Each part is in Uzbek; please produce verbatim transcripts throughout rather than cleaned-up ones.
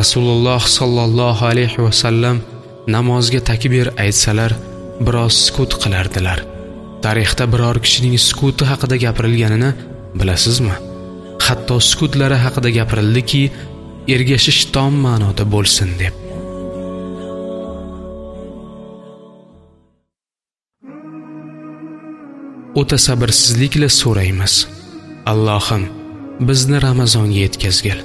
Rasululloh sallallohu alayhi va sallam namozga takbir aytsalar biroz sukut qilardilar. Tarixda biror kishining sukuti haqida gapirilganini bilasizmi? Hatto sukutlari haqida gapirildiki, ergashish tom ma'noda bo'lsin deb. O'ta sabrsizlikla so'raymiz. Allohim, bizni Ramazonga yetkazgil.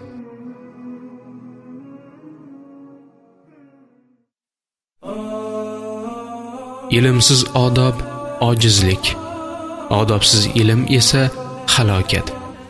Ilmsiz odob ojizlik, odobsiz ilm esa halokat.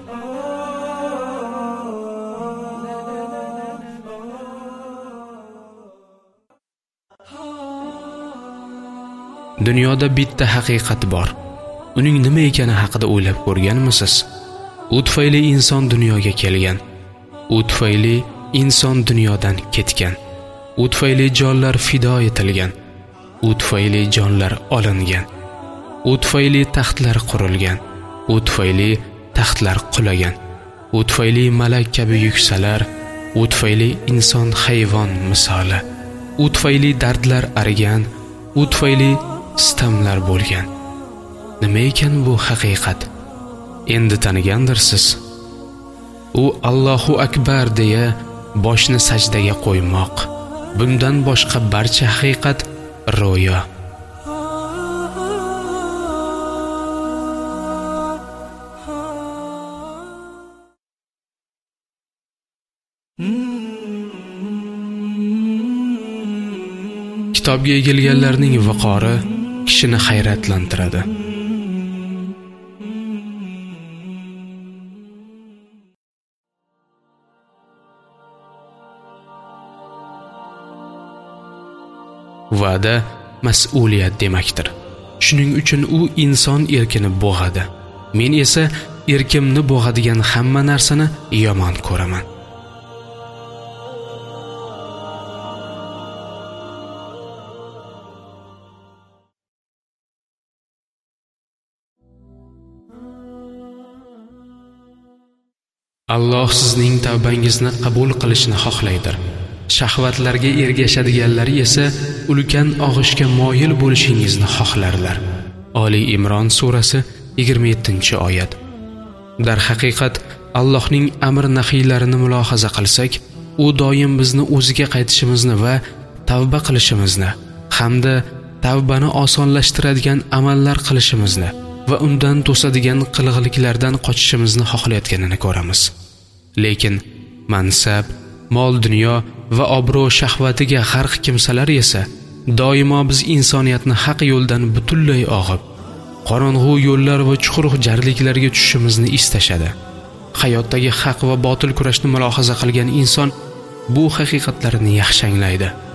Dunyoda bitta haqiqat bor. Uning nima ekani haqida o'ylab ko'rganmisiz? U tufayli inson dunyoga kelgan. U tufayli inson dunyodan ketgan. U tufayli jonlar fido etilgan. U tufayli jonlar olingan. U tufayli taxtlar qurilgan. U tufayli taxtlar qulagan. U tufayli malak kabi yuksalar. U tufayli inson hayvon misoli. U tufayli dardlar arigan. U tufayli sitamlar bo'lgan. Nima ekan bu haqiqat? Endi tanigandirsiz. U Allohu akbar deya boshni sajdaga qo'ymoq. Bundan boshqa barcha haqiqat ro'yo. Kitobga egilganlarning viqori kishini hayratlantiradi. Va'da mas'uliyat demakdir. Shuning uchun u inson erkini bo'g'adi. Men esa erkimni bo'g'adigan hamma narsani yomon ko'raman. Alloh sizning tavbangizni qabul qilishni xohlaydir. Shahvatlarga ergashadiganlar esa ulkan og'ishga moyil bo'lishingizni xohlarlar. Oli Imron surasi yigirma yettinchi oyat. Dar haqiqat Allohning amr nahiylarini mulohaza qilsak, u doim bizni o'ziga qaytishimizni va tavba qilishimizni hamda tavbani osonlashtiradigan amallar qilishimizni va undan to'sadigan qilg'liklardan qochishimizni xohlayotganini ko'ramiz. Lekin mansab, mol dunyo va obro' shahvatiga g'arq kimsalar esa doimo biz insoniyatni haq yo'ldan butunlay og'ib, qorong'u yo'llar va chuqur jarliklarga tushishimizni istashadi. Hayotdagi haq va botil kurashni mulohaza qilgan inson bu haqiqatlarni yaxshi anglaydi.